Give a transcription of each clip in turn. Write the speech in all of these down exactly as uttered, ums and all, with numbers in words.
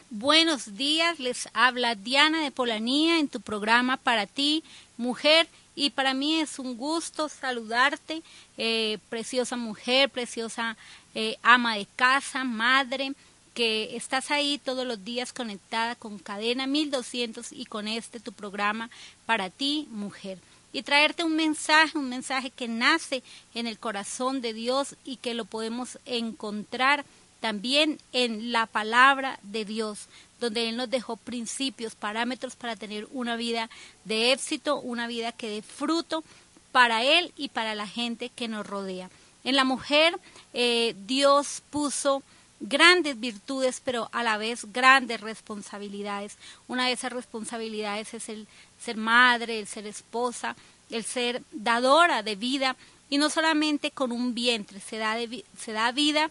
Buenos días, les habla Diana de Polanía en tu programa Para Ti, Mujer, y para mí es un gusto saludarte, eh, preciosa mujer, preciosa eh, ama de casa, madre, que estás ahí todos los días conectada con Cadena mil doscientos y con este tu programa Para Ti, Mujer. Y traerte un mensaje, un mensaje que nace en el corazón de Dios y que lo podemos encontrar también en la palabra de Dios, donde Él nos dejó principios, parámetros para tener una vida de éxito, una vida que dé fruto para Él y para la gente que nos rodea. En la mujer eh, Dios puso grandes virtudes, pero a la vez grandes responsabilidades. Una de esas responsabilidades es el ser madre, el ser esposa, el ser dadora de vida, y no solamente con un vientre, se da, de, se da vida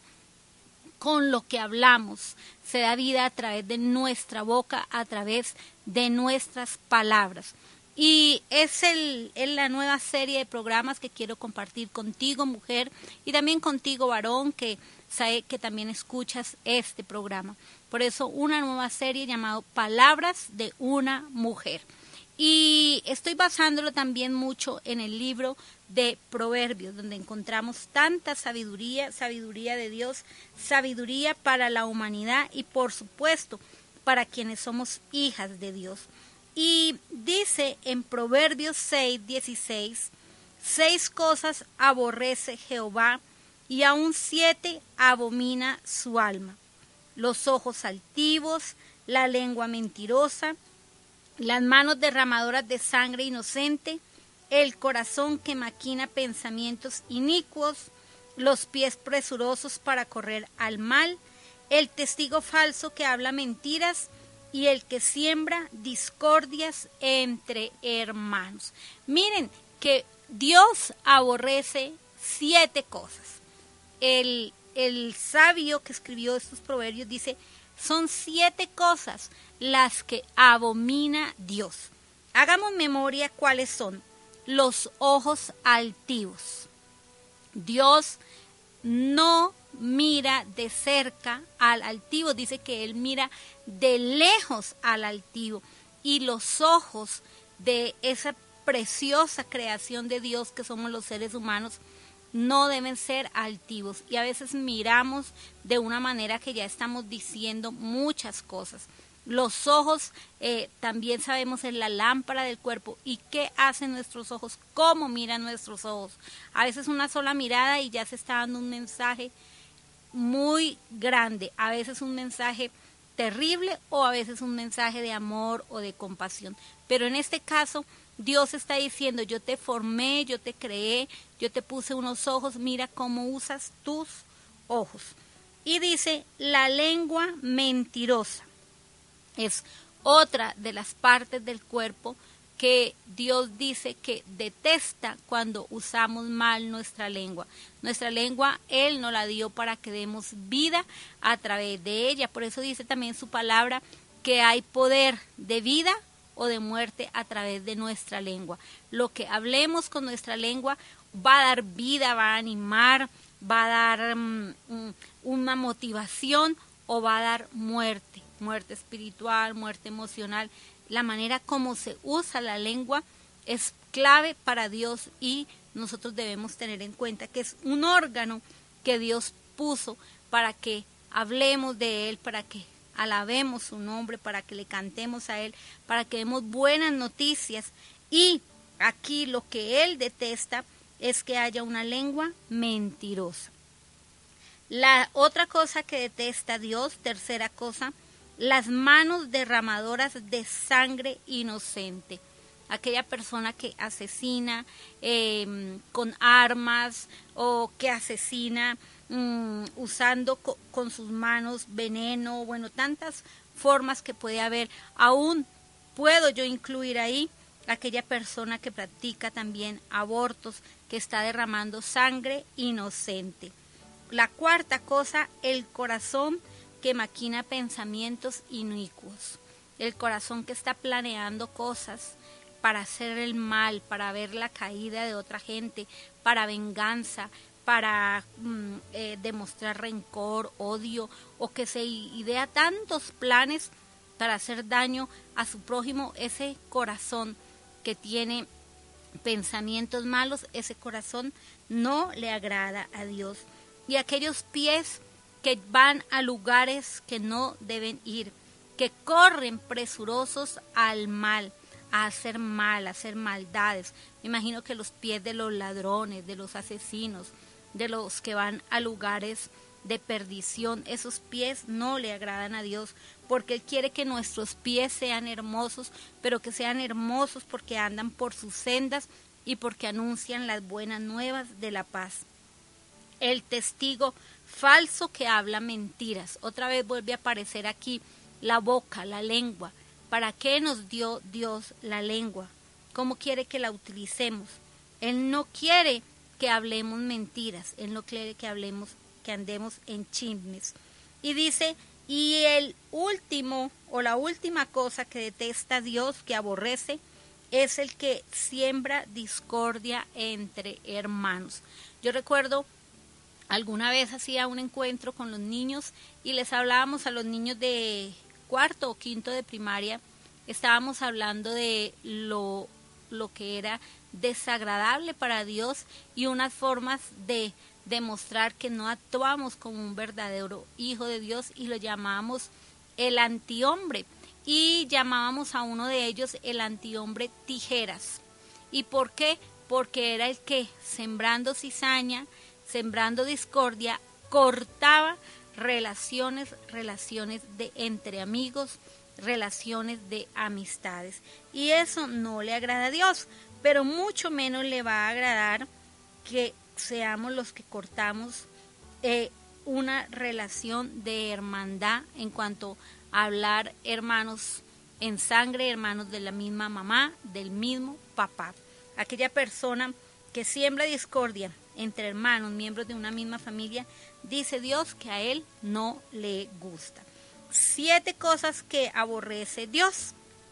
con lo que hablamos, se da vida a través de nuestra boca, a través de nuestras palabras. Y es, el, es la nueva serie de programas que quiero compartir contigo, mujer, y también contigo, varón, que sabe que también escuchas este programa. Por eso, una nueva serie llamada Palabras de una Mujer. Y estoy basándolo también mucho en el libro de Proverbios, donde encontramos tanta sabiduría, sabiduría de Dios, sabiduría para la humanidad y por supuesto para quienes somos hijas de Dios. Y dice en Proverbios seis, dieciséis, seis cosas aborrece Jehová y aún siete abomina su alma: los ojos altivos, la lengua mentirosa, las manos derramadoras de sangre inocente, el corazón que maquina pensamientos inicuos, los pies presurosos para correr al mal, el testigo falso que habla mentiras y el que siembra discordias entre hermanos. Miren que Dios aborrece siete cosas. El, el sabio que escribió estos proverbios dice: son siete cosas las que abomina Dios. Hagamos memoria cuáles son. Los ojos altivos. Dios no mira de cerca al altivo, dice que Él mira de lejos al altivo. Y los ojos de esa preciosa creación de Dios que somos los seres humanos no deben ser altivos, y a veces miramos de una manera que ya estamos diciendo muchas cosas. Los ojos eh, también sabemos es la lámpara del cuerpo. ¿Y qué hacen nuestros ojos? ¿Cómo miran nuestros ojos? A veces una sola mirada y ya se está dando un mensaje muy grande, a veces un mensaje terrible o a veces un mensaje de amor o de compasión. Pero en este caso Dios está diciendo: yo te formé, yo te creé, yo te puse unos ojos, mira cómo usas tus ojos. Y dice, la lengua mentirosa es otra de las partes del cuerpo que Dios dice que detesta cuando usamos mal nuestra lengua. Nuestra lengua Él nos la dio para que demos vida a través de ella. Por eso dice también su palabra que hay poder de vida o de muerte a través de nuestra lengua. Lo que hablemos con nuestra lengua va a dar vida, va a animar, va a dar um, una motivación o va a dar muerte, muerte espiritual, muerte emocional. La manera como se usa la lengua es clave para Dios y nosotros debemos tener en cuenta que es un órgano que Dios puso para que hablemos de Él, para que alabemos su nombre, para que le cantemos a Él, para que demos buenas noticias. Y aquí lo que Él detesta es que haya una lengua mentirosa. La otra cosa que detesta Dios, tercera cosa, las manos derramadoras de sangre inocente. Aquella persona que asesina eh, con armas o que asesina um, usando co con sus manos veneno, bueno, tantas formas que puede haber. Aún puedo yo incluir ahí aquella persona que practica también abortos, que está derramando sangre inocente. La cuarta cosa, el corazón que maquina pensamientos inicuos. El corazón que está planeando cosas para hacer el mal, para ver la caída de otra gente, para venganza, para mm, eh, demostrar rencor, odio, o que se idea tantos planes para hacer daño a su prójimo. Ese corazón que tiene pensamientos malos, ese corazón no le agrada a Dios. Y aquellos pies que van a lugares que no deben ir, que corren presurosos al mal, a hacer mal, a hacer maldades. Me imagino que los pies de los ladrones, de los asesinos, de los que van a lugares de perdición, esos pies no le agradan a Dios, porque Él quiere que nuestros pies sean hermosos, pero que sean hermosos porque andan por sus sendas y porque anuncian las buenas nuevas de la paz. El testigo falso que habla mentiras. Otra vez vuelve a aparecer aquí la boca, la lengua. ¿Para qué nos dio Dios la lengua? ¿Cómo quiere que la utilicemos? Él no quiere que hablemos mentiras, Él no quiere que hablemos, que andemos en chismes. Y dice, y el último o la última cosa que detesta Dios, que aborrece, es el que siembra discordia entre hermanos. Yo recuerdo alguna vez hacía un encuentro con los niños y les hablábamos a los niños de cuarto o quinto de primaria, estábamos hablando de lo, lo que era desagradable para Dios y unas formas de demostrar que no actuamos como un verdadero hijo de Dios, y lo llamábamos el antihombre, y llamábamos a uno de ellos el antihombre tijeras. ¿Y por qué? Porque era el que, sembrando cizaña, sembrando discordia, cortaba relaciones, relaciones de entre amigos, relaciones de amistades. Y eso no le agrada a Dios, pero mucho menos le va a agradar que seamos los que cortamos eh, una relación de hermandad en cuanto a hablar hermanos en sangre, hermanos de la misma mamá, del mismo papá. Aquella persona que siembra discordia entre hermanos, miembros de una misma familia, dice Dios que a Él no le gusta. Siete cosas que aborrece Dios,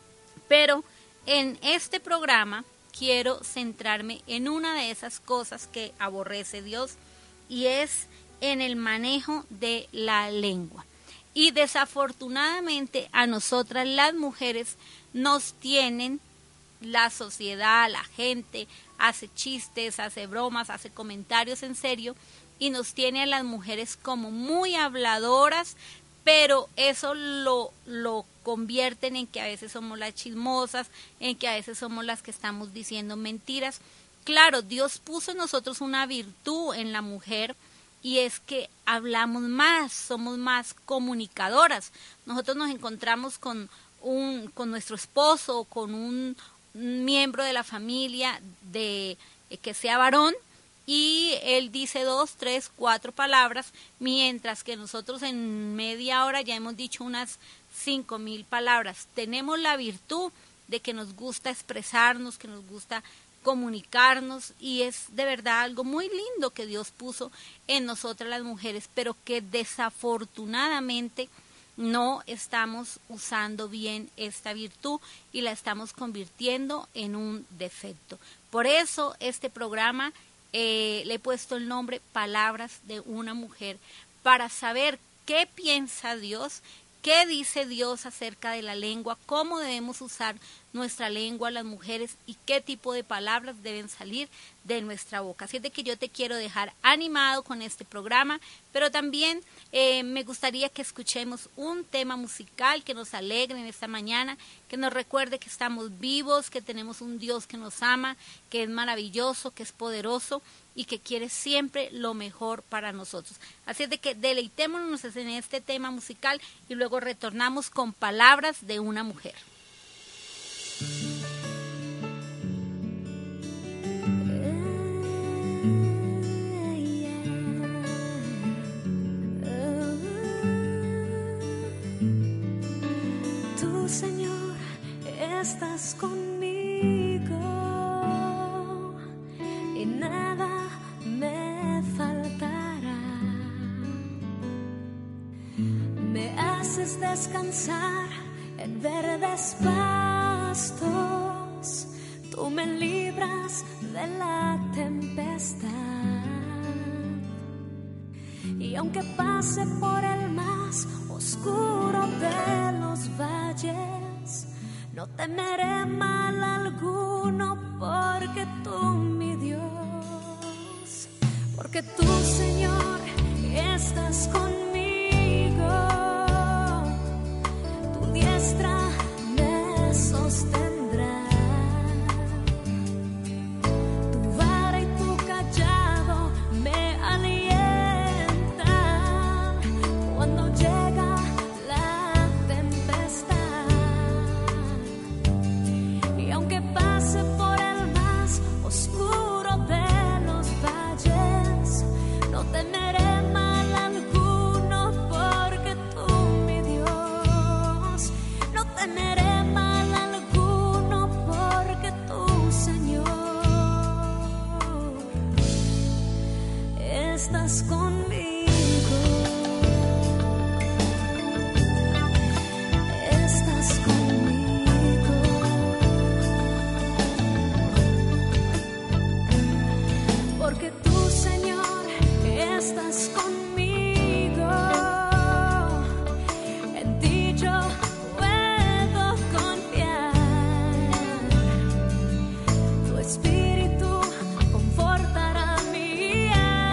pero en este programa quiero centrarme en una de esas cosas que aborrece Dios, y es en el manejo de la lengua. Y desafortunadamente a nosotras las mujeres nos tienen la sociedad, la gente, hace chistes, hace bromas, hace comentarios en serio, y nos tiene a las mujeres como muy habladoras, pero eso lo, lo convierten en que a veces somos las chismosas, en que a veces somos las que estamos diciendo mentiras. Claro, Dios puso en nosotros una virtud en la mujer, y es que hablamos más, somos más comunicadoras. Nosotros nos encontramos con un, con nuestro esposo, con un, un miembro de la familia de eh, que sea varón, y él dice dos, tres, cuatro palabras, mientras que nosotros en media hora ya hemos dicho unas cinco mil palabras. Tenemos la virtud de que nos gusta expresarnos, que nos gusta comunicarnos, y es de verdad algo muy lindo que Dios puso en nosotras las mujeres, pero que desafortunadamente no estamos usando bien esta virtud y la estamos convirtiendo en un defecto. Por eso este programa eh, le he puesto el nombre Palabras de una Mujer, para saber qué piensa Dios, qué dice Dios acerca de la lengua, cómo debemos usar nuestra lengua las mujeres y qué tipo de palabras deben salir de nuestra boca. Así es de que yo te quiero dejar animado con este programa, pero también eh, me gustaría que escuchemos un tema musical que nos alegre en esta mañana, que nos recuerde que estamos vivos, que tenemos un Dios que nos ama, que es maravilloso, que es poderoso y que quiere siempre lo mejor para nosotros. Así es de que deleitémonos en este tema musical y luego retornamos con Palabras de una Mujer. Tú, Señor, estás conmigo y nada me faltará. Me haces descansar en verdes pastos, tú me libras de la tempestad. Y aunque pase por el más oscuro de los valles, no temeré mal alguno, porque tú, mi Dios, porque tú, Señor, estás conmigo. Tu diestra me sostendrá. Tu vara y tu callado me alientan cuando llega la tempestad. Y aunque pase por el más oscuro de los valles, no temeré mal alguno, porque tú, mi Dios, no temeré mal alguno, porque tú, Señor, estás conmigo, estás conmigo, porque tú, Señor, estás conmigo. En ti yo puedo confiar. Tu espíritu confortará mi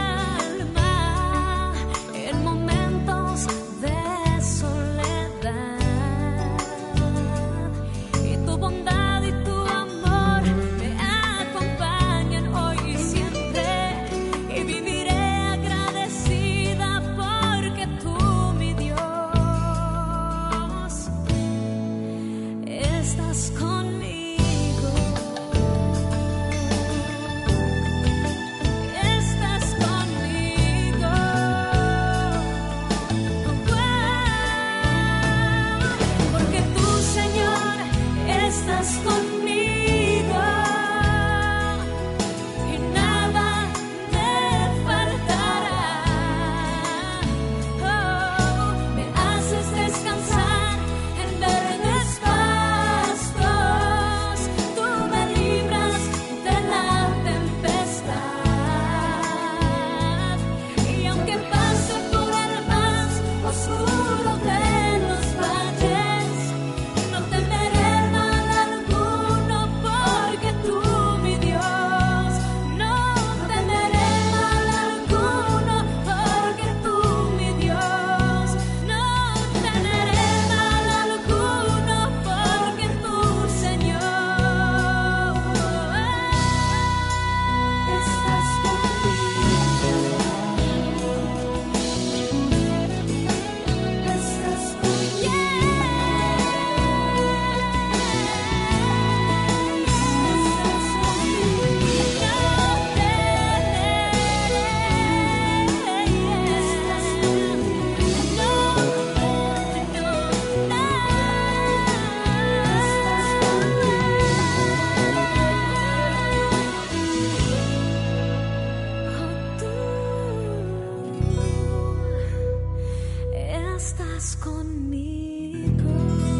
alma en momentos de soledad. Y tu bondad y tu amor me acompañan hoy y siempre. Y viviré agradecida, porque tú, mi Dios, estás conmigo, estás conmigo, porque tú, Señor, estás conmigo. Y nada me faltará. Oh, me haces descansar en verdes pastos. Tú me libras de la tempestad. Y aunque pase por el más oscuro de los valles, no temeré mal alguno, porque tú, mi Dios, no temeré mal alguno, porque tú, mi Dios, no temeré mal alguno, porque tú, Señor, estás conmigo, estás conmigo. Estás conmigo.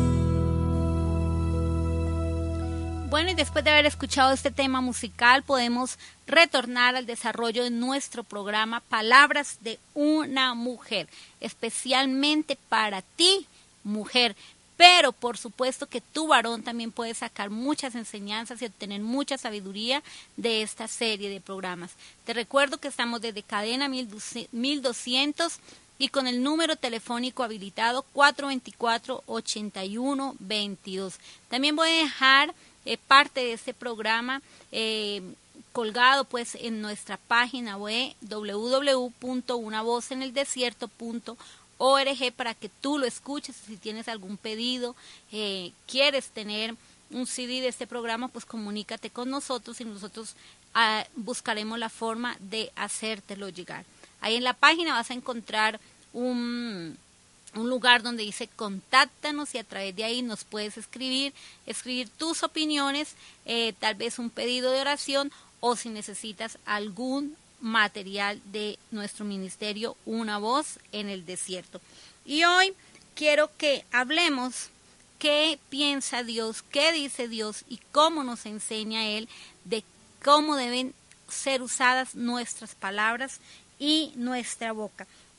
Bueno, y después de haber escuchado este tema musical, podemos retornar al desarrollo de nuestro programa Palabras de una Mujer, especialmente para ti, mujer. Pero por supuesto que tú, varón, también puedes sacar muchas enseñanzas y obtener mucha sabiduría de esta serie de programas. Te recuerdo que estamos desde Cadena mil doscientos y con el número telefónico habilitado cuatro dos cuatro, ocho uno dos dos. También voy a dejar eh, parte de este programa eh, colgado pues en nuestra página web doble u doble u doble u punto una voz en el desierto punto org para que tú lo escuches. Si tienes algún pedido, eh, quieres tener un C D de este programa, pues comunícate con nosotros y nosotros uh, buscaremos la forma de hacértelo llegar. Ahí en la página vas a encontrar un, un lugar donde dice contáctanos y a través de ahí nos puedes escribir, escribir tus opiniones, eh, tal vez un pedido de oración o si necesitas algún material de nuestro ministerio Una Voz en el Desierto. Y hoy quiero que hablemos qué piensa Dios, qué dice Dios y cómo nos enseña Él de cómo deben ser usadas nuestras palabras y nuestra boca.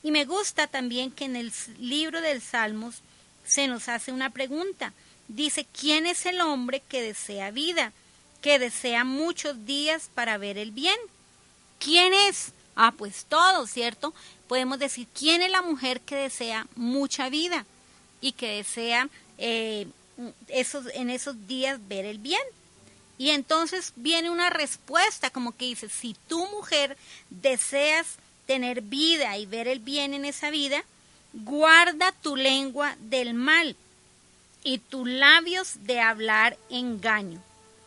Y me gusta también que en el libro del Salmos se nos hace una pregunta. Dice, ¿quién es el hombre que desea vida, que desea muchos días para ver el bien? ¿Quién es? Ah, pues todo, ¿cierto? Podemos decir, ¿quién es la mujer que desea mucha vida y que desea eh, esos, en esos días ver el bien? Y entonces viene una respuesta como que dice, si tú mujer deseas tener vida y ver el bien en esa vida, guarda tu lengua del mal y tus labios de hablar engaño.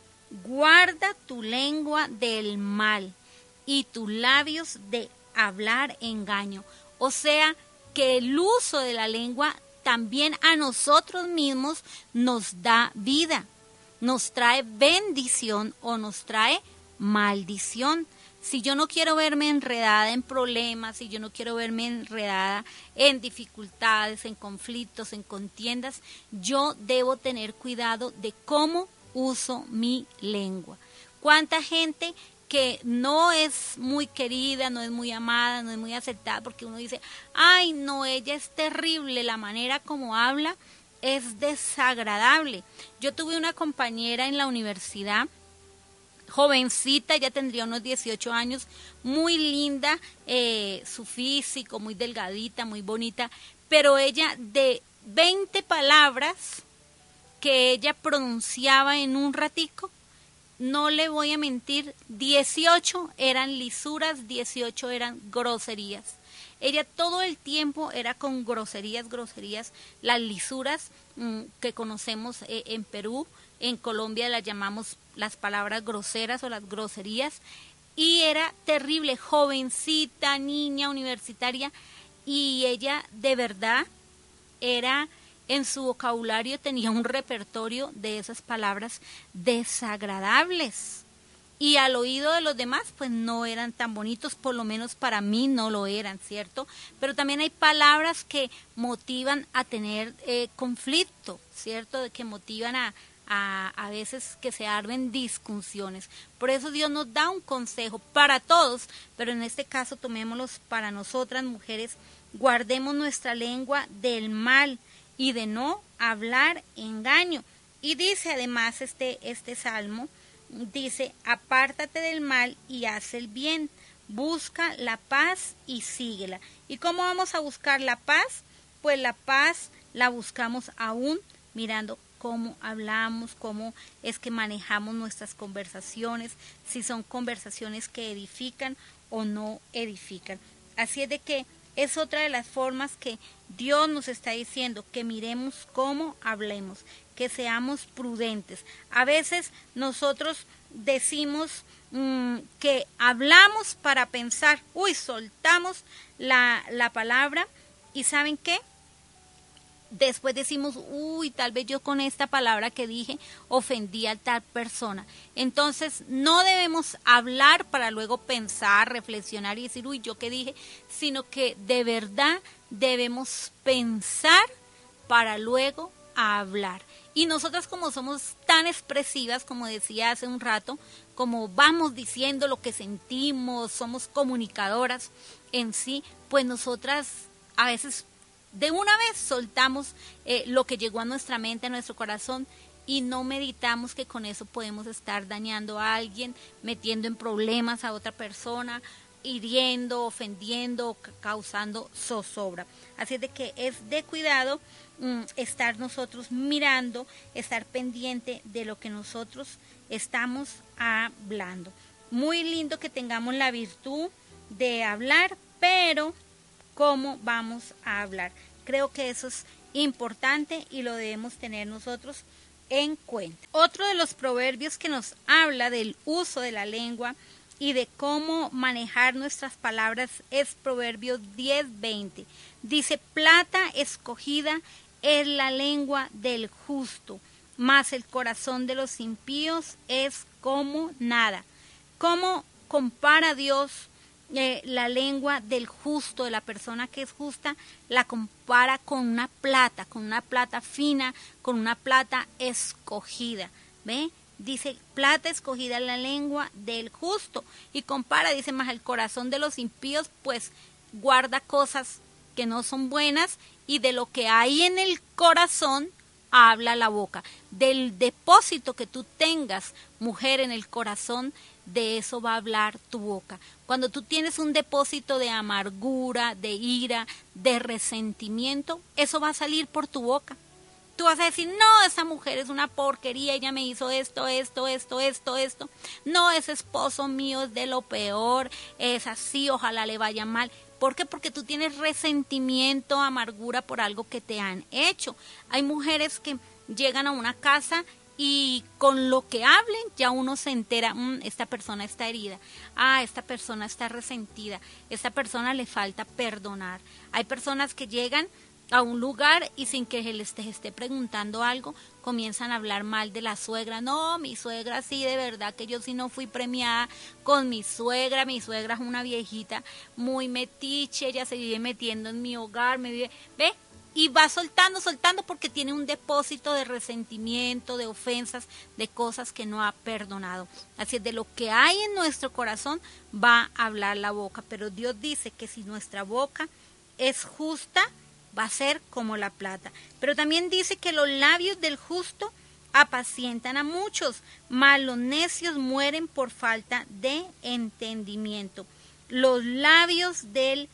Guarda tu lengua del mal y tus labios de hablar engaño. O sea, que el uso de la lengua también a nosotros mismos nos da vida, nos trae bendición o nos trae maldición. Si yo no quiero verme enredada en problemas, si yo no quiero verme enredada en dificultades, en conflictos, en contiendas, yo debo tener cuidado de cómo uso mi lengua. ¿Cuánta gente que no es muy querida, no es muy amada, no es muy aceptada, porque uno dice, ay no, ella es terrible, la manera como habla es desagradable? Yo tuve una compañera en la universidad, jovencita, ya tendría unos dieciocho años, muy linda, eh, su físico, muy delgadita, muy bonita, pero ella de veinte palabras que ella pronunciaba en un ratico, no le voy a mentir, dieciocho eran lisuras, dieciocho eran groserías. Ella todo el tiempo era con groserías, groserías, las lisuras mmm, que conocemos eh, en Perú, en Colombia las llamamos las palabras groseras o las groserías, y era terrible, jovencita, niña, universitaria, y ella de verdad era, en su vocabulario tenía un repertorio de esas palabras desagradables. Y al oído de los demás, pues no eran tan bonitos, por lo menos para mí no lo eran, ¿cierto? Pero también hay palabras que motivan a tener eh, conflicto, ¿cierto? Que motivan a, a, a veces que se armen discusiones. Por eso Dios nos da un consejo para todos, pero en este caso tomémoslos para nosotras mujeres, guardemos nuestra lengua del mal y de no hablar engaño. Y dice además este, este salmo, dice, apártate del mal y haz el bien, busca la paz y síguela. ¿Y cómo vamos a buscar la paz? Pues la paz la buscamos aún mirando cómo hablamos, cómo es que manejamos nuestras conversaciones, si son conversaciones que edifican o no edifican. Así es de que es otra de las formas que Dios nos está diciendo, que miremos cómo hablemos, que seamos prudentes. A veces nosotros decimos mmm, que hablamos para pensar, uy, soltamos la, la palabra y ¿saben qué? Después decimos, uy, tal vez yo con esta palabra que dije ofendí a tal persona. Entonces no debemos hablar para luego pensar, reflexionar y decir, uy, yo qué dije, sino que de verdad debemos pensar para luego hablar. Y nosotras como somos tan expresivas, como decía hace un rato, como vamos diciendo lo que sentimos, somos comunicadoras en sí, pues nosotras a veces de una vez soltamos eh, lo que llegó a nuestra mente, a nuestro corazón, y no meditamos que con eso podemos estar dañando a alguien, metiendo en problemas a otra persona, hiriendo, ofendiendo, causando zozobra. Así es de que es de cuidado mm, estar nosotros mirando, estar pendiente de lo que nosotros estamos hablando. Muy lindo que tengamos la virtud de hablar, pero ¿cómo vamos a hablar? Creo que eso es importante y lo debemos tener nosotros en cuenta. Otro de los proverbios que nos habla del uso de la lengua y de cómo manejar nuestras palabras es Proverbios diez veinte. Dice, plata escogida es la lengua del justo, mas el corazón de los impíos es como nada. ¿Cómo compara Dios Eh, la lengua del justo, de la persona que es justa? La compara con una plata, con una plata fina, con una plata escogida, ¿ve? Dice, plata escogida en la lengua del justo, y compara, dice, más el corazón de los impíos, pues guarda cosas que no son buenas y de lo que hay en el corazón habla la boca. Del depósito que tú tengas, mujer, en el corazón, de eso va a hablar tu boca. Cuando tú tienes un depósito de amargura, de ira, de resentimiento, eso va a salir por tu boca. Tú vas a decir, no, esa mujer es una porquería, ella me hizo esto, esto, esto, esto, esto. No, ese esposo mío es de lo peor, es así, ojalá le vaya mal. ¿Por qué? Porque tú tienes resentimiento, amargura por algo que te han hecho. Hay mujeres que llegan a una casa y con lo que hablen ya uno se entera, mmm, esta persona está herida, ah, esta persona está resentida, esta persona le falta perdonar. Hay personas que llegan a un lugar y sin que les esté, esté preguntando algo, comienzan a hablar mal de la suegra. No, mi suegra sí, de verdad que yo sí no fui premiada con mi suegra. Mi suegra es una viejita muy metiche, ella se vive metiendo en mi hogar, me vive, ve, y va soltando, soltando porque tiene un depósito de resentimiento, de ofensas, de cosas que no ha perdonado. Así es, de lo que hay en nuestro corazón va a hablar la boca, pero Dios dice que si nuestra boca es justa, va a ser como la plata. Pero también dice que los labios del justo apacientan a muchos, mas los necios mueren por falta de entendimiento. Los labios del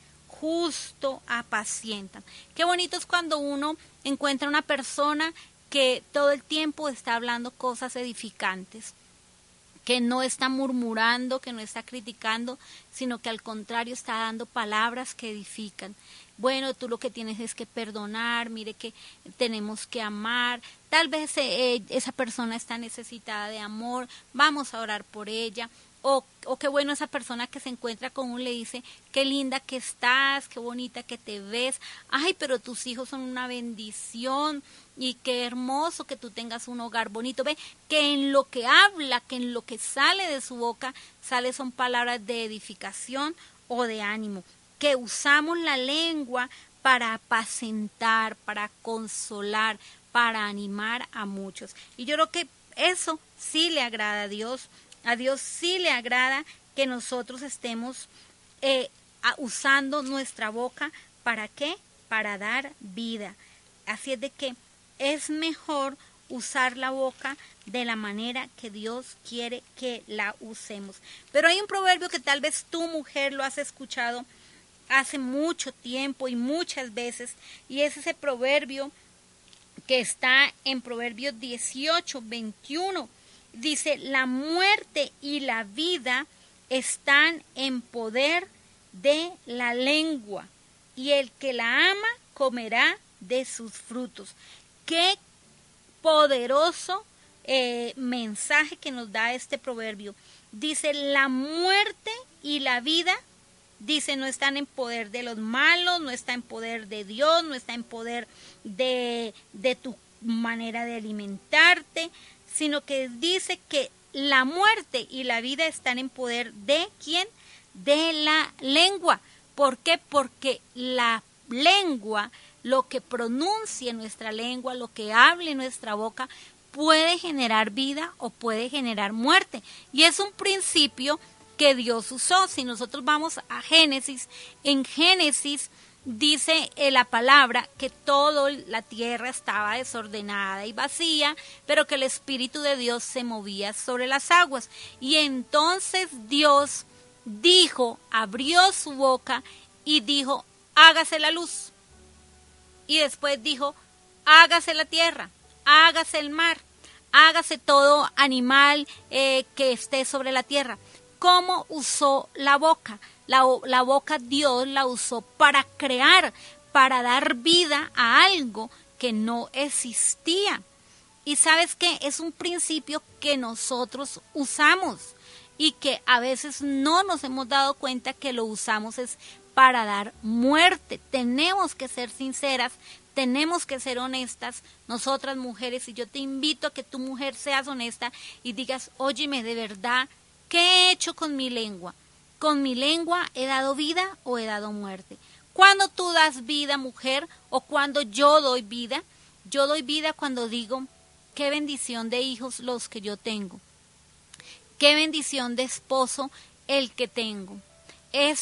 justo apacientan. Qué bonito es cuando uno encuentra una persona que todo el tiempo está hablando cosas edificantes, que no está murmurando, que no está criticando, sino que al contrario está dando palabras que edifican. Bueno, tú lo que tienes es que perdonar, mire que tenemos que amar, tal vez eh, esa persona está necesitada de amor, vamos a orar por ella. O, o qué bueno esa persona que se encuentra con uno le dice, qué linda que estás, qué bonita que te ves, ay, pero tus hijos son una bendición y qué hermoso que tú tengas un hogar bonito. Ve, que en lo que habla, que en lo que sale de su boca, sale son palabras de edificación o de ánimo, que usamos la lengua para apacentar, para consolar, para animar a muchos. Y yo creo que eso sí le agrada a Dios. A Dios sí le agrada que nosotros estemos eh, a, usando nuestra boca. ¿Para qué? Para dar vida. Así es de que es mejor usar la boca de la manera que Dios quiere que la usemos. Pero hay un proverbio que tal vez tú, mujer, lo has escuchado hace mucho tiempo y muchas veces, y es ese proverbio que está en Proverbios dieciocho, veintiuno. Dice, la muerte y la vida están en poder de la lengua, y el que la ama comerá de sus frutos. Qué poderoso eh, mensaje que nos da este proverbio. Dice, la muerte y la vida, dice, no están en poder de los malos, no está en poder de Dios, no está en poder de, de tu manera de alimentarte, sino que dice que la muerte y la vida están en poder de ¿quién? De la lengua. ¿Por qué? Porque la lengua, lo que pronuncie nuestra lengua, lo que hable nuestra boca, puede generar vida o puede generar muerte. Y es un principio que Dios usó. Si nosotros vamos a Génesis, en Génesis dice eh, la palabra que toda la tierra estaba desordenada y vacía, pero que el Espíritu de Dios se movía sobre las aguas. Y entonces Dios dijo, abrió su boca y dijo, hágase la luz. Y después dijo, hágase la tierra, hágase el mar, hágase todo animal eh, que esté sobre la tierra. ¿Cómo usó la boca? La, la boca Dios la usó para crear, para dar vida a algo que no existía. Y sabes qué, es un principio que nosotros usamos y que a veces no nos hemos dado cuenta que lo usamos es para dar muerte. Tenemos que ser sinceras, tenemos que ser honestas, nosotras mujeres, y yo te invito a que tu mujer seas honesta y digas, óyeme, de verdad, ¿qué he hecho con mi lengua? ¿Con mi lengua he dado vida o he dado muerte? ¿Cuándo tú das vida, mujer, o cuando yo doy vida? Yo doy vida cuando digo, qué bendición de hijos los que yo tengo. Qué bendición de esposo el que tengo. Es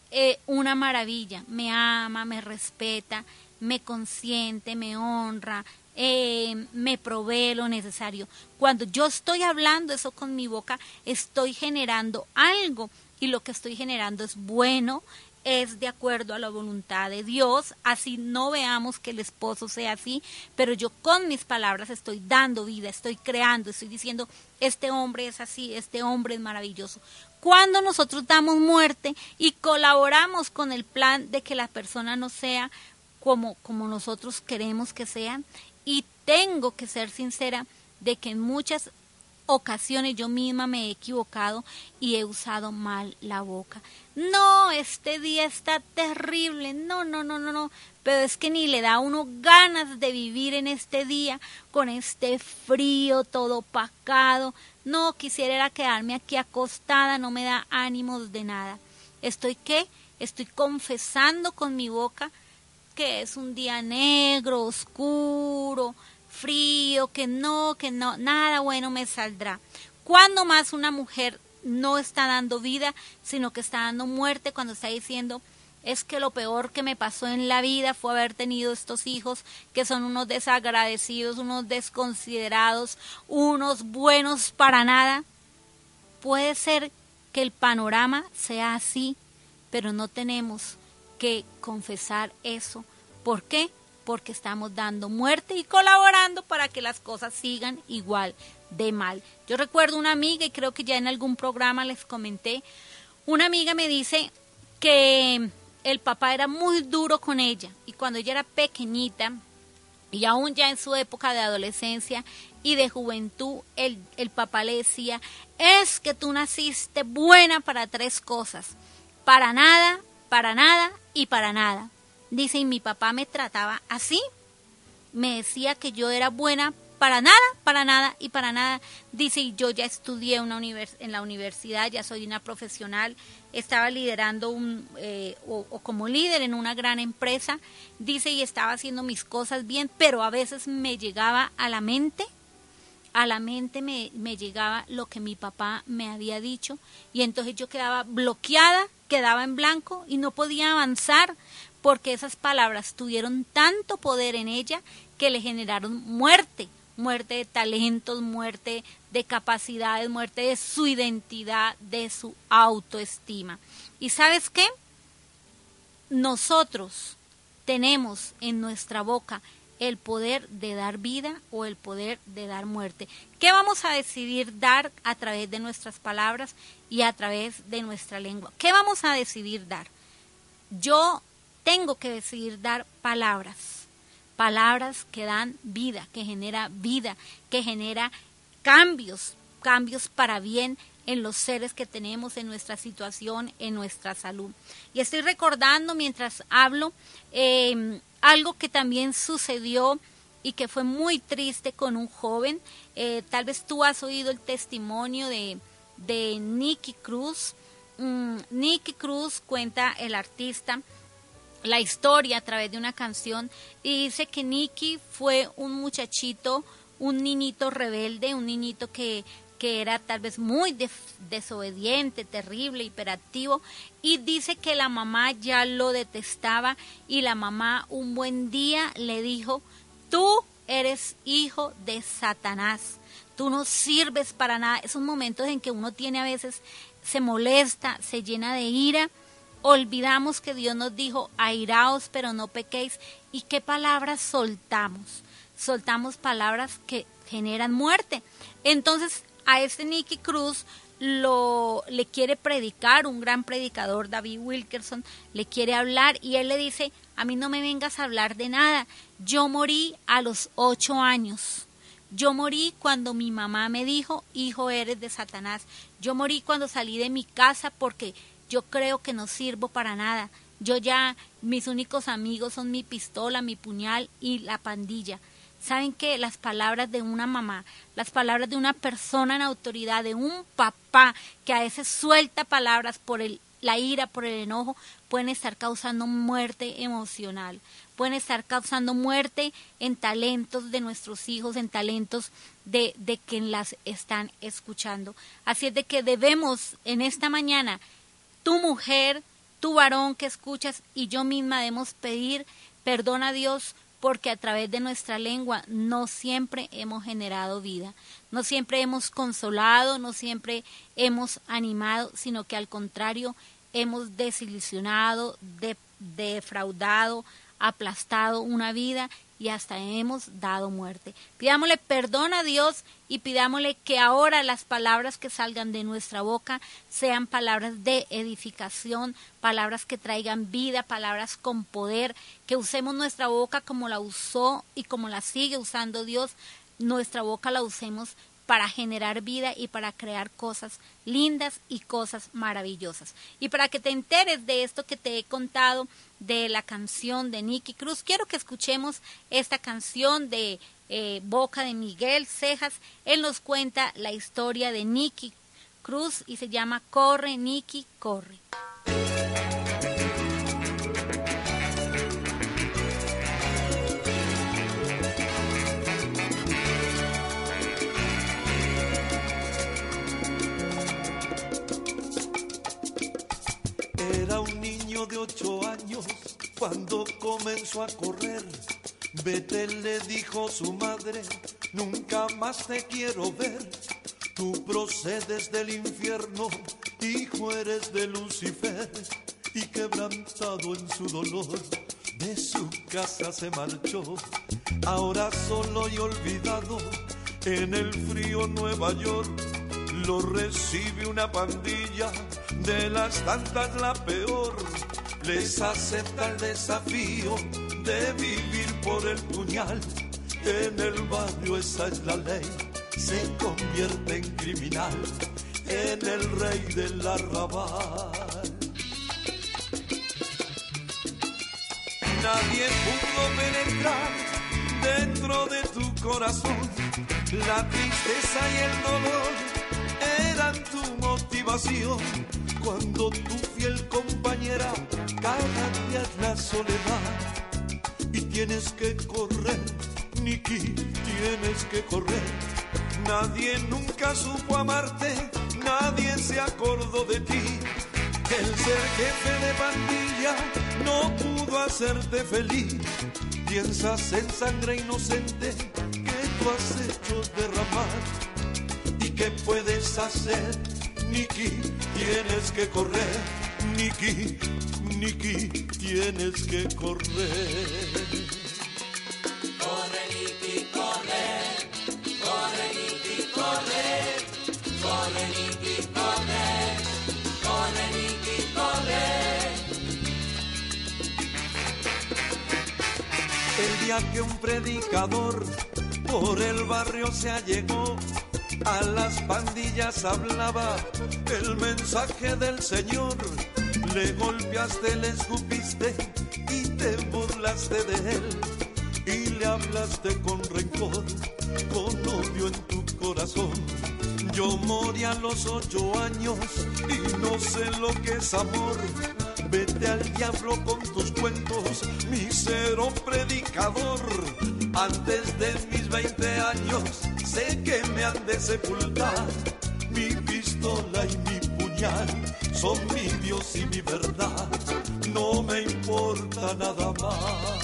eh, una maravilla, me ama, me respeta, me consiente, me honra, eh, me provee lo necesario. Cuando yo estoy hablando eso con mi boca, estoy generando algo, y lo que estoy generando es bueno, es de acuerdo a la voluntad de Dios. Así no veamos que el esposo sea así, pero yo con mis palabras estoy dando vida, estoy creando, estoy diciendo, este hombre es así, este hombre es maravilloso. Cuando nosotros damos muerte y colaboramos con el plan de que la persona no sea como, como nosotros queremos que sea, y tengo que ser sincera de que en muchas ocasiones yo misma me he equivocado y he usado mal la boca. No, este día está terrible, no, no, no, no, no, pero es que ni le da a uno ganas de vivir en este día con este frío todo opacado. No, quisiera era quedarme aquí acostada, no me da ánimos de nada. ¿Estoy qué? Estoy confesando con mi boca que es un día negro, oscuro, frío, que no, que no, nada bueno me saldrá. ¿Cuándo más una mujer no está dando vida, sino que está dando muerte, cuando está diciendo, es que lo peor que me pasó en la vida fue haber tenido estos hijos que son unos desagradecidos, unos desconsiderados, unos buenos para nada? Puede ser que el panorama sea así, pero no tenemos que confesar eso. ¿Por qué? Porque estamos dando muerte y colaborando para que las cosas sigan igual de mal. Yo recuerdo una amiga, y creo que ya en algún programa les comenté, una amiga me dice que el papá era muy duro con ella, y cuando ella era pequeñita, y aún ya en su época de adolescencia y de juventud, el, el papá le decía, es que tú naciste buena para tres cosas, para nada, para nada y para nada. Dice, y mi papá me trataba así, me decía que yo era buena para nada, para nada y para nada. Dice, y yo ya estudié una univers- en la universidad, ya soy una profesional, estaba liderando un, eh, o, o como líder en una gran empresa. Dice, y estaba haciendo mis cosas bien, pero a veces me llegaba a la mente, a la mente me, me llegaba lo que mi papá me había dicho, y entonces yo quedaba bloqueada, quedaba en blanco y no podía avanzar, porque esas palabras tuvieron tanto poder en ella que le generaron muerte, muerte de talentos, muerte de capacidades, muerte de su identidad, de su autoestima. ¿Y sabes qué? Nosotros tenemos en nuestra boca el poder de dar vida o el poder de dar muerte. ¿Qué vamos a decidir dar a través de nuestras palabras y a través de nuestra lengua? ¿Qué vamos a decidir dar? Yo tengo que decidir dar palabras, palabras que dan vida, que genera vida, que genera cambios, cambios para bien en los seres que tenemos, en nuestra situación, en nuestra salud. Y estoy recordando mientras hablo eh, algo que también sucedió y que fue muy triste con un joven. Eh, tal vez tú has oído el testimonio de, de Nicky Cruz. Mm, Nicky Cruz, cuenta el artista, la historia a través de una canción, y dice que Nicky fue un muchachito, un niñito rebelde, un niñito que, que era tal vez muy de, desobediente, terrible, hiperactivo, y dice que la mamá ya lo detestaba, y la mamá un buen día le dijo, tú eres hijo de Satanás, tú no sirves para nada. Esos momentos en que uno tiene a veces, se molesta, se llena de ira, olvidamos que Dios nos dijo, airaos pero no pequéis. ¿Y qué palabras soltamos? Soltamos palabras que generan muerte. Entonces a este Nicky Cruz lo, le quiere predicar, un gran predicador, David Wilkerson, le quiere hablar, y él le dice, a mí no me vengas a hablar de nada, yo morí a los ocho años. Yo morí cuando mi mamá me dijo, hijo eres de Satanás. Yo morí cuando salí de mi casa porque yo creo que no sirvo para nada. Yo ya, mis únicos amigos son mi pistola, mi puñal y la pandilla. ¿Saben qué? Las palabras de una mamá, las palabras de una persona en autoridad, de un papá que a veces suelta palabras por el, la ira, por el enojo, pueden estar causando muerte emocional, pueden estar causando muerte en talentos de nuestros hijos, en talentos de, de quien las están escuchando. Así es de que debemos en esta mañana, tu mujer, tu varón que escuchas y yo misma debemos pedir perdón a Dios, porque a través de nuestra lengua no siempre hemos generado vida, no siempre hemos consolado, no siempre hemos animado, sino que al contrario hemos desilusionado, de, defraudado, aplastado una vida y hasta hemos dado muerte. Pidámosle perdón a Dios y pidámosle que ahora las palabras que salgan de nuestra boca sean palabras de edificación, palabras que traigan vida, palabras con poder, que usemos nuestra boca como la usó y como la sigue usando Dios, nuestra boca la usemos para generar vida y para crear cosas lindas y cosas maravillosas. Y para que te enteres de esto que te he contado, de la canción de Nicky Cruz, quiero que escuchemos esta canción de eh, boca de Miguel Cejas. Él nos cuenta la historia de Nicky Cruz y se llama Corre, Nicky, corre. Era un niño de ocho años cuando comenzó a correr. Vete, le dijo su madre, nunca más te quiero ver. Tú procedes del infierno, hijo eres de Lucifer. Y quebrantado en su dolor, de su casa se marchó. Ahora solo y olvidado, en el frío Nueva York, lo recibe una pandilla, de las tantas la peor. Les acepta el desafío de vivir por el puñal. En el barrio esa es la ley, se convierte en criminal, en el rey del arrabal. Nadie pudo penetrar dentro de tu corazón. La tristeza y el dolor eran tu motivación. Cuando tu fiel compañera cada día es la soledad y tienes que correr, Nicky, tienes que correr. Nadie nunca supo amarte, nadie se acordó de ti. El ser jefe de pandilla no pudo hacerte feliz. Piensas en sangre inocente que tú has hecho derramar. ¿Y qué puedes hacer, Nicky? Tienes que correr, Nicky, Nicky, tienes que correr. Corre, Nicky, corre, corre, Nicky, corre, corre, Nicky, corre, corre, Nicky, corre. El día que un predicador por el barrio se allegó, a las pandillas hablaba el mensaje del Señor. Le golpeaste, le escupiste y te burlaste de él. Y le hablaste con rencor, con odio en tu corazón. Yo morí a los ocho años y no sé lo que es amor. Vete al diablo con tus cuentos, mísero predicador. Antes de mis veinte años sé que me han de sepultar. Mi pistola y mi puñal son mi Dios y mi verdad. No me importa nada más.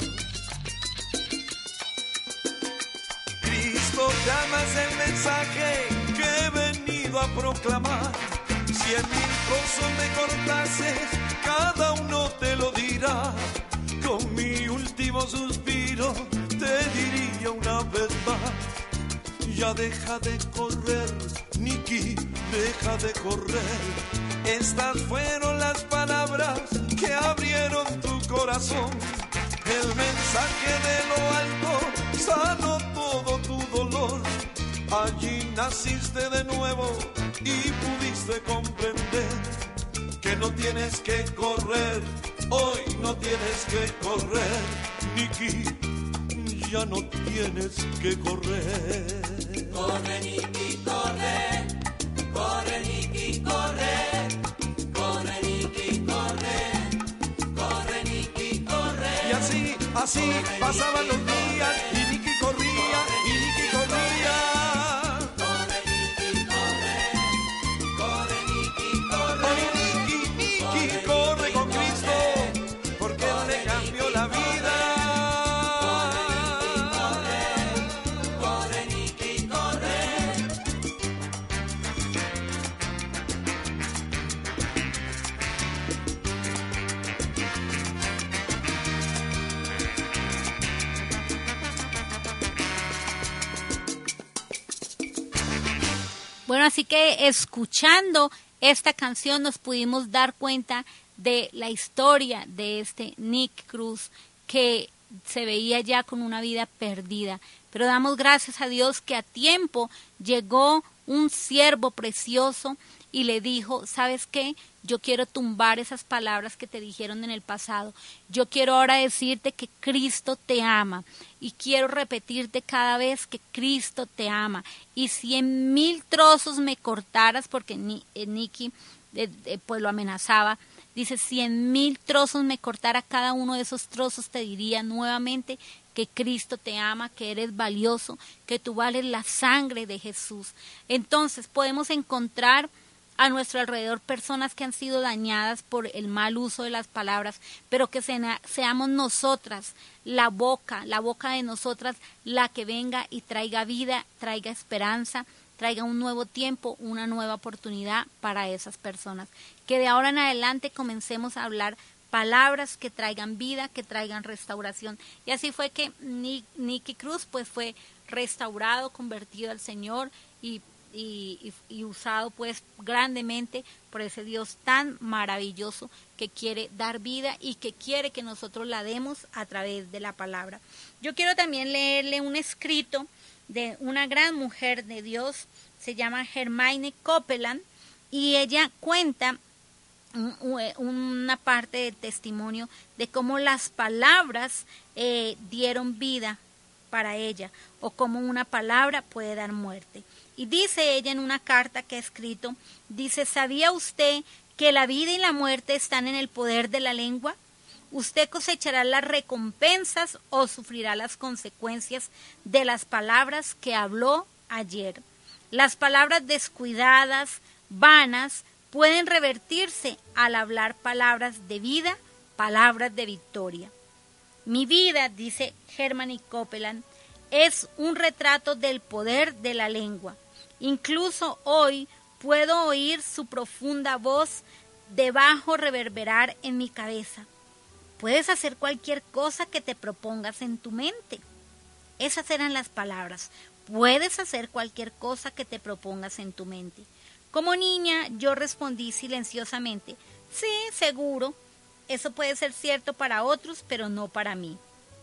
Cristo, llamas el mensaje que he venido a proclamar. Cien mil cosas me cortases, cada uno te lo dirá. Con mi último suspiro te diría una vez más: ya deja de correr, Nicky, deja de correr. Estas fueron las palabras que abrieron tu corazón. El mensaje de lo alto sanó todo tu dolor. Allí naciste de nuevo y pudiste comprender que no tienes que correr, hoy no tienes que correr, Nicky, ya no tienes que correr. Corre, Nicky, corre, corre, Nicky, corre, corre, Nicky, corre, corre, Nicky, corre. Y así, así pasaban los días y Nicky corría, y Nicky corría. Corre, Nicky, corre, corre, Nicky, corre. Ay, Nicky, Nicky, corre, Bueno, así que escuchando esta canción nos pudimos dar cuenta de la historia de este Nick Cruz, que se veía ya con una vida perdida. Pero damos gracias a Dios que a tiempo llegó un siervo precioso y le dijo, ¿sabes qué? Yo quiero tumbar esas palabras que te dijeron en el pasado. Yo quiero ahora decirte que Cristo te ama y quiero repetirte cada vez que Cristo te ama. Y si en mil trozos me cortaras, porque ni, eh, Nicky eh, eh, pues lo amenazaba, dice, si en mil trozos me cortara cada uno de esos trozos, te diría nuevamente que Cristo te ama, que eres valioso, que tú vales la sangre de Jesús. Entonces podemos encontrar a nuestro alrededor personas que han sido dañadas por el mal uso de las palabras, pero que seamos nosotras, la boca, la boca de nosotras, la que venga y traiga vida, traiga esperanza, traiga un nuevo tiempo, una nueva oportunidad para esas personas. Que de ahora en adelante comencemos a hablar palabras que traigan vida, que traigan restauración. Y así fue que Nicky Cruz pues fue restaurado, convertido al Señor y Y, y, y usado pues grandemente por ese Dios tan maravilloso que quiere dar vida y que quiere que nosotros la demos a través de la palabra. Yo quiero también leerle un escrito de una gran mujer de Dios, se llama Hermione Copeland, y ella cuenta una parte del testimonio de cómo las palabras eh, dieron vida para ella, o cómo una palabra puede dar muerte. Y dice ella en una carta que ha escrito, dice, ¿sabía usted que la vida y la muerte están en el poder de la lengua? Usted cosechará las recompensas o sufrirá las consecuencias de las palabras que habló ayer. Las palabras descuidadas, vanas, pueden revertirse al hablar palabras de vida, palabras de victoria. Mi vida, dice Hermione Copeland, es un retrato del poder de la lengua. Incluso hoy puedo oír su profunda voz debajo reverberar en mi cabeza. Puedes hacer cualquier cosa que te propongas en tu mente. Esas eran las palabras. Puedes hacer cualquier cosa que te propongas en tu mente. Como niña yo respondí silenciosamente, sí, seguro. Eso puede ser cierto para otros, pero no para mí.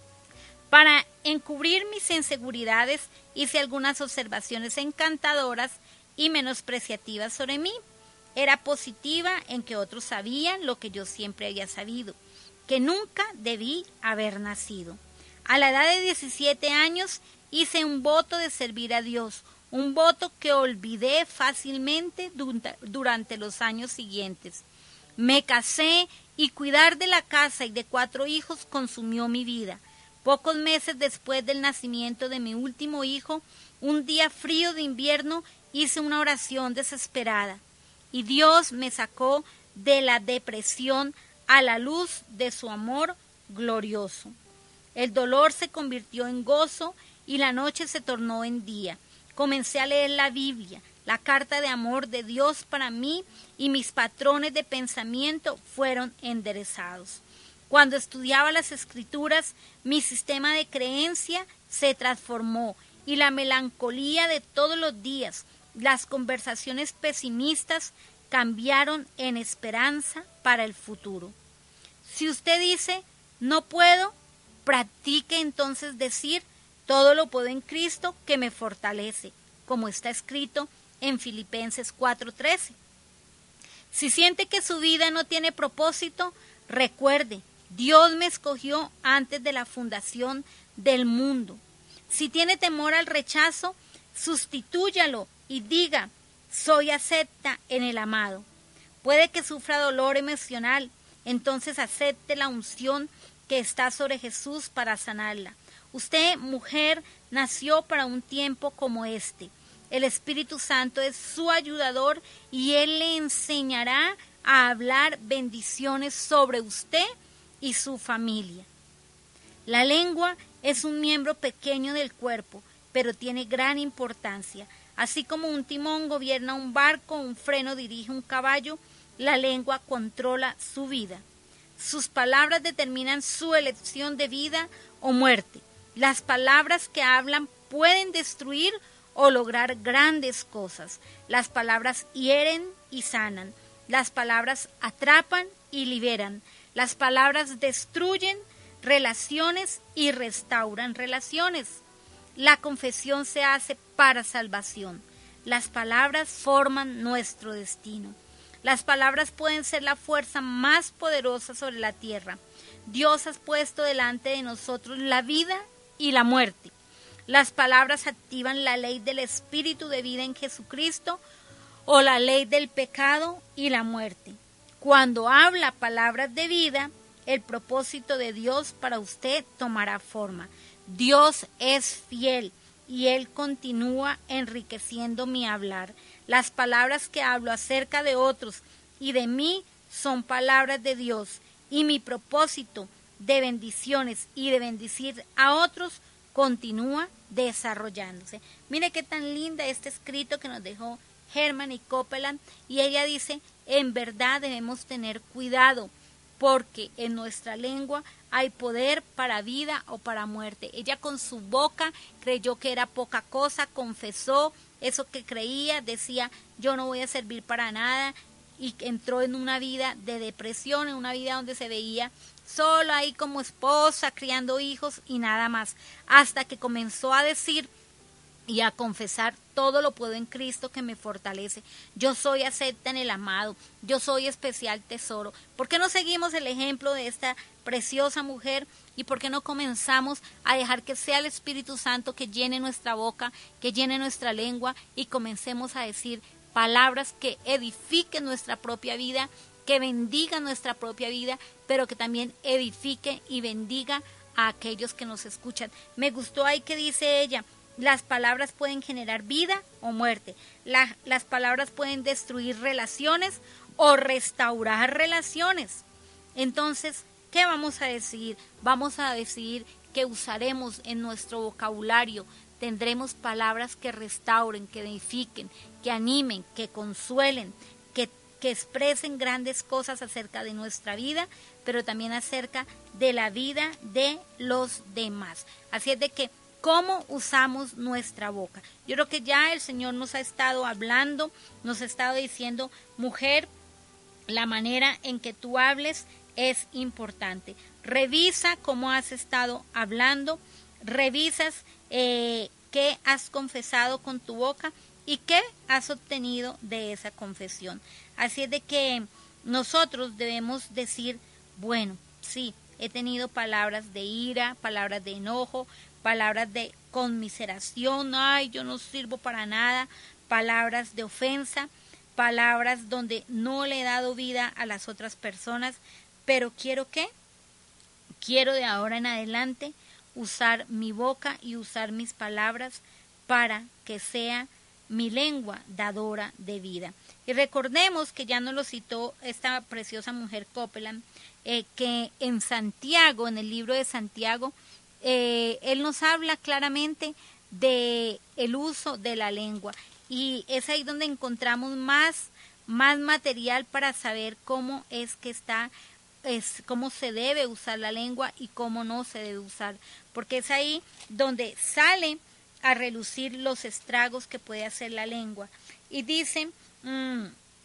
Para encubrir mis inseguridades hice algunas observaciones encantadoras y menospreciativas sobre mí. Era positiva en que otros sabían lo que yo siempre había sabido, que nunca debí haber nacido. A la edad de diecisiete años hice un voto de servir a Dios, un voto que olvidé fácilmente durante los años siguientes. Me casé y cuidar de la casa y de cuatro hijos consumió mi vida. Pocos meses después del nacimiento de mi último hijo, un día frío de invierno, hice una oración desesperada y Dios me sacó de la depresión a la luz de su amor glorioso. El dolor se convirtió en gozo y la noche se tornó en día. Comencé a leer la Biblia, la carta de amor de Dios para mí, y mis patrones de pensamiento fueron enderezados. Cuando estudiaba las Escrituras, mi sistema de creencia se transformó y la melancolía de todos los días, las conversaciones pesimistas cambiaron en esperanza para el futuro. Si usted dice, no puedo, practique entonces decir, todo lo puedo en Cristo que me fortalece, como está escrito en Filipenses cuatro trece. Si siente que su vida no tiene propósito, recuerde, Dios me escogió antes de la fundación del mundo. Si tiene temor al rechazo, sustitúyalo y diga, soy acepta en el amado. Puede que sufra dolor emocional, entonces acepte la unción que está sobre Jesús para sanarla. Usted, mujer, nació para un tiempo como este. El Espíritu Santo es su ayudador y Él le enseñará a hablar bendiciones sobre usted y su familia. La lengua es un miembro pequeño del cuerpo, pero tiene gran importancia. Así como un timón gobierna un barco, un freno dirige un caballo, la lengua controla su vida. Sus palabras determinan su elección de vida o muerte. Las palabras que hablan pueden destruir o lograr grandes cosas. Las palabras hieren y sanan. Las palabras atrapan y liberan. Las palabras destruyen relaciones y restauran relaciones. La confesión se hace para salvación. Las palabras forman nuestro destino. Las palabras pueden ser la fuerza más poderosa sobre la tierra. Dios ha puesto delante de nosotros la vida y la muerte. Las palabras activan la ley del espíritu de vida en Jesucristo o la ley del pecado y la muerte. Cuando habla palabras de vida, el propósito de Dios para usted tomará forma. Dios es fiel y Él continúa enriqueciendo mi hablar. Las palabras que hablo acerca de otros y de mí son palabras de Dios, y mi propósito de bendiciones y de bendecir a otros continúa desarrollándose. Mire qué tan linda este escrito que nos dejó Herman y Copeland, y ella dice, en verdad debemos tener cuidado, porque en nuestra lengua hay poder para vida o para muerte. Ella con su boca creyó que era poca cosa, confesó eso que creía, decía, yo no voy a servir para nada, y entró en una vida de depresión, en una vida donde se veía solo ahí como esposa, criando hijos y nada más, hasta que comenzó a decir y a confesar, todo lo puedo en Cristo que me fortalece. Yo soy acepta en el amado, yo soy especial tesoro. ¿Por qué no seguimos el ejemplo de esta preciosa mujer? ¿Y por qué no comenzamos a dejar que sea el Espíritu Santo que llene nuestra boca, que llene nuestra lengua, y comencemos a decir palabras que edifiquen nuestra propia vida, que bendigan nuestra propia vida, pero que también edifique y bendiga a aquellos que nos escuchan? Me gustó ahí que dice ella, las palabras pueden generar vida o muerte. La, las palabras pueden destruir relaciones o restaurar relaciones. Entonces, ¿qué vamos a decidir? Vamos a decidir que usaremos en nuestro vocabulario. Tendremos palabras que restauren, que edifiquen, que animen, que consuelen, que, que expresen grandes cosas acerca de nuestra vida, pero también acerca de la vida de los demás. Así es de que, ¿cómo usamos nuestra boca? Yo creo que ya el Señor nos ha estado hablando, nos ha estado diciendo, mujer, la manera en que tú hables es importante. Revisa cómo has estado hablando, revisas eh, qué has confesado con tu boca y qué has obtenido de esa confesión. Así es de que nosotros debemos decir, bueno, sí, he tenido palabras de ira, palabras de enojo, palabras de conmiseración, ay, yo no sirvo para nada, palabras de ofensa, palabras donde no le he dado vida a las otras personas, pero quiero ¿qué? Quiero de ahora en adelante usar mi boca y usar mis palabras para que sea mi lengua dadora de vida. Y recordemos que ya nos lo citó esta preciosa mujer Copeland, eh, que en Santiago, en el libro de Santiago, Eh, él nos habla claramente de el uso de la lengua, y es ahí donde encontramos más, más material para saber cómo es que está, es, cómo se debe usar la lengua y cómo no se debe usar, porque es ahí donde sale a relucir los estragos que puede hacer la lengua. Y dice mmm,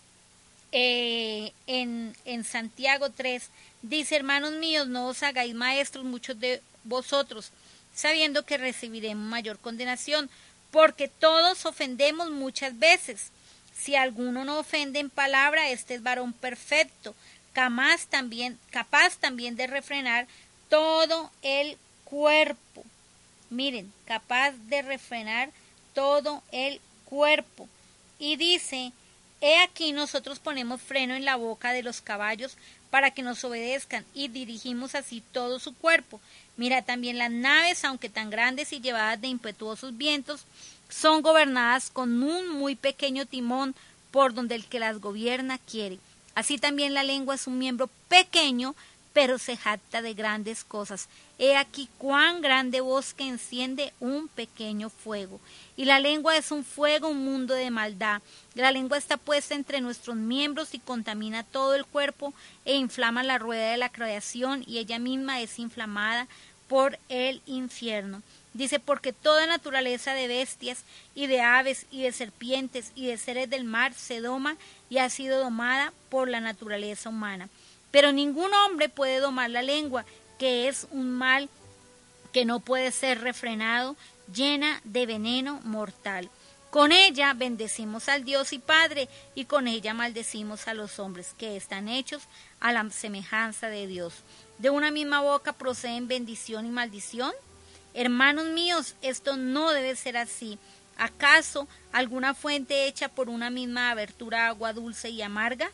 eh, en, en Santiago tres, dice, hermanos míos, no os hagáis maestros muchos de vosotros, sabiendo que recibiremos mayor condenación, porque todos ofendemos muchas veces. Si alguno no ofende en palabra, este es varón perfecto, capaz también, capaz también de refrenar todo el cuerpo. Miren, capaz de refrenar todo el cuerpo. Y dice, he aquí nosotros ponemos freno en la boca de los caballos para que nos obedezcan, y dirigimos así todo su cuerpo. Mira, también las naves, aunque tan grandes y llevadas de impetuosos vientos, son gobernadas con un muy pequeño timón por donde el que las gobierna quiere. Así también la lengua es un miembro pequeño, pero se jacta de grandes cosas. He aquí cuán grande bosque enciende un pequeño fuego. Y la lengua es un fuego, un mundo de maldad. La lengua está puesta entre nuestros miembros y contamina todo el cuerpo e inflama la rueda de la creación, y ella misma es inflamada por el infierno. Dice, porque toda naturaleza de bestias y de aves y de serpientes y de seres del mar se doma y ha sido domada por la naturaleza humana. Pero ningún hombre puede domar la lengua, que es un mal que no puede ser refrenado, llena de veneno mortal. Con ella bendecimos al Dios y Padre, y con ella maldecimos a los hombres que están hechos a la semejanza de Dios. ¿De una misma boca proceden bendición y maldición? Hermanos míos, esto no debe ser así. ¿Acaso alguna fuente hecha por una misma abertura agua dulce y amarga?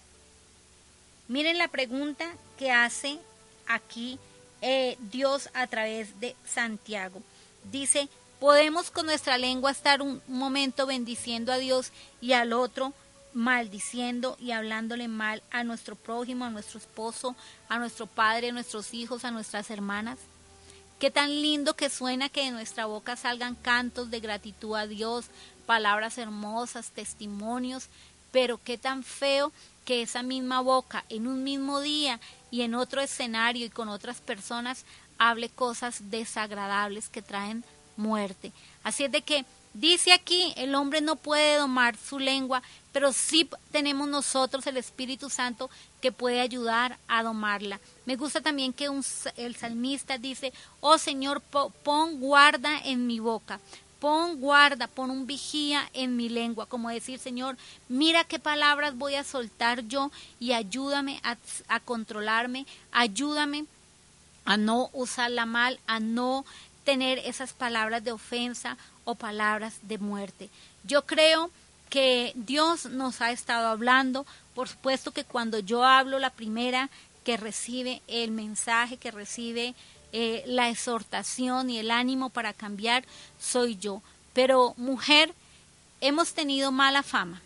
Miren la pregunta que hace aquí eh, Dios a través de Santiago. Dice, ¿podemos con nuestra lengua estar un momento bendiciendo a Dios y al otro maldiciendo y hablándole mal a nuestro prójimo, a nuestro esposo, a nuestro padre, a nuestros hijos, a nuestras hermanas? Qué tan lindo que suena que de nuestra boca salgan cantos de gratitud a Dios, palabras hermosas, testimonios, pero qué tan feo que esa misma boca en un mismo día y en otro escenario y con otras personas hable cosas desagradables que traen muerte. Así es de que dice aquí, el hombre no puede domar su lengua, pero sí tenemos nosotros el Espíritu Santo que puede ayudar a domarla. Me gusta también que un, el salmista dice, oh Señor, po, pon guarda en mi boca, pon guarda, pon un vigía en mi lengua, como decir, Señor, mira qué palabras voy a soltar yo y ayúdame a, a controlarme, ayúdame a no usarla mal, a no tener esas palabras de ofensa o palabras de muerte. Yo creo que Dios nos ha estado hablando. Por supuesto que cuando yo hablo, la primera que recibe el mensaje, que recibe eh, la exhortación y el ánimo para cambiar, soy yo. Pero mujer, hemos tenido mala fama.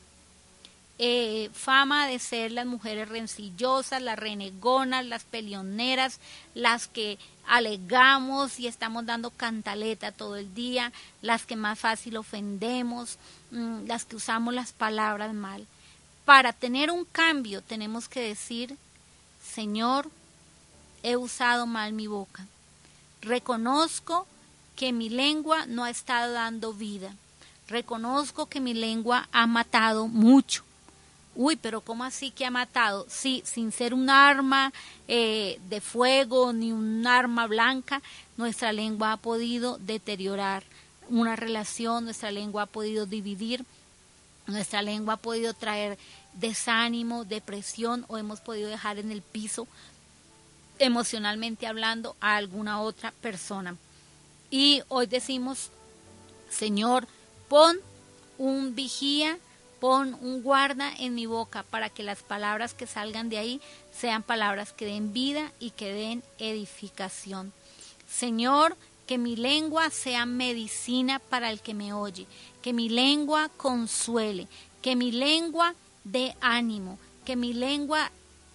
Eh, fama de ser las mujeres rencillosas, las renegonas, las peleoneras, las que alegamos y estamos dando cantaleta todo el día, las que más fácil ofendemos, mmm, las que usamos las palabras mal. Para tener un cambio tenemos que decir, Señor, he usado mal mi boca. Reconozco que mi lengua no ha estado dando vida. Reconozco que mi lengua ha matado mucho. Uy, pero ¿cómo así que ha matado? Sí, sin ser un arma eh, de fuego ni un arma blanca, nuestra lengua ha podido deteriorar una relación, nuestra lengua ha podido dividir, nuestra lengua ha podido traer desánimo, depresión, o hemos podido dejar en el piso, emocionalmente hablando, a alguna otra persona. Y hoy decimos, Señor, pon un vigía, pon un guarda en mi boca para que las palabras que salgan de ahí sean palabras que den vida y que den edificación. Señor, que mi lengua sea medicina para el que me oye, que mi lengua consuele, que mi lengua dé ánimo, que mi lengua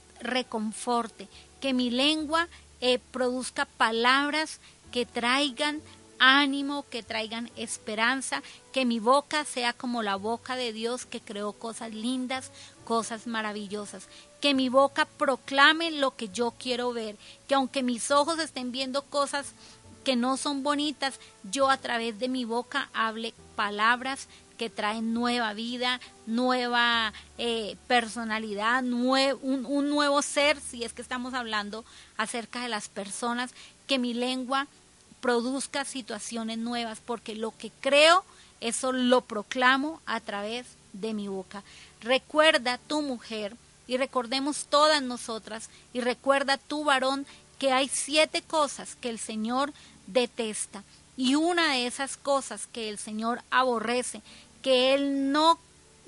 reconforte, que mi lengua eh, produzca palabras que traigan ánimo, que traigan esperanza, que mi boca sea como la boca de Dios que creó cosas lindas, cosas maravillosas, que mi boca proclame lo que yo quiero ver, que aunque mis ojos estén viendo cosas que no son bonitas, yo a través de mi boca hable palabras que traen nueva vida, nueva eh, personalidad, nue un, un nuevo ser, si es que estamos hablando acerca de las personas, que mi lengua produzca situaciones nuevas, porque lo que creo, eso lo proclamo a través de mi boca. Recuerda tu mujer, y recordemos todas nosotras, y recuerda tu varón, que hay siete cosas que el Señor detesta, y una de esas cosas que el Señor aborrece, que Él no,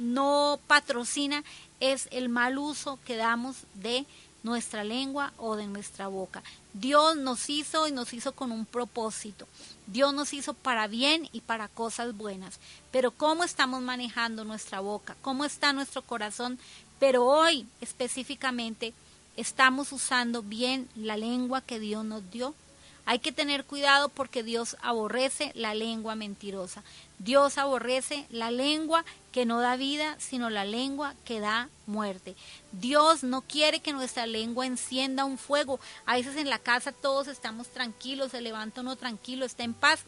no patrocina, es el mal uso que damos de nuestra lengua o de nuestra boca. Dios nos hizo y nos hizo con un propósito. Dios nos hizo para bien y para cosas buenas. Pero ¿cómo estamos manejando nuestra boca? ¿Cómo está nuestro corazón? Pero hoy específicamente, ¿estamos usando bien la lengua que Dios nos dio? Hay que tener cuidado porque Dios aborrece la lengua mentirosa. Dios aborrece la lengua que no da vida, sino la lengua que da muerte. Dios no quiere que nuestra lengua encienda un fuego. A veces en la casa todos estamos tranquilos, se levanta uno tranquilo, está en paz,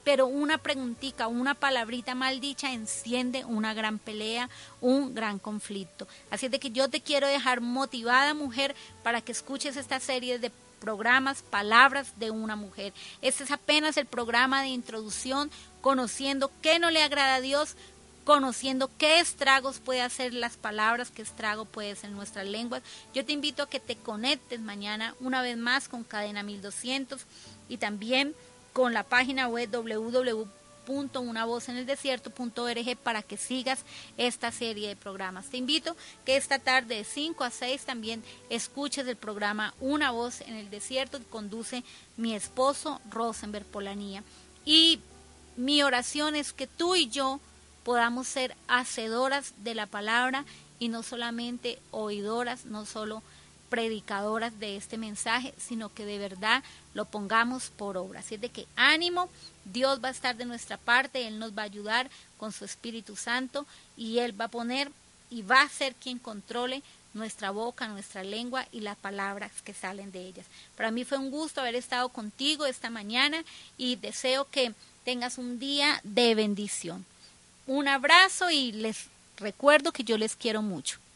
pero una preguntica, una palabrita mal dicha enciende una gran pelea, un gran conflicto. Así es de que yo te quiero dejar motivada, mujer, para que escuches esta serie de programas, Palabras de una Mujer. Este es apenas el programa de introducción, conociendo qué no le agrada a Dios, conociendo qué estragos puede hacer las palabras, qué estrago puede ser en nuestras lenguas. Yo te invito a que te conectes mañana una vez más con Cadena mil doscientos y también con la página web doble u doble u doble u punto una voz en el desierto punto org para que sigas esta serie de programas. Te invito que esta tarde de cinco a seis también escuches el programa Una Voz en el Desierto que conduce mi esposo Rosenberg Polanía. Y mi oración es que tú y yo podamos ser hacedoras de la palabra y no solamente oidoras, no solo predicadoras de este mensaje, sino que de verdad lo pongamos por obra. Así es de que ánimo, Dios va a estar de nuestra parte, Él nos va a ayudar con su Espíritu Santo y Él va a poner y va a ser quien controle nuestra boca, nuestra lengua y las palabras que salen de ellas. Para mí fue un gusto haber estado contigo esta mañana y deseo que tengas un día de bendición. Un abrazo y les recuerdo que yo les quiero mucho.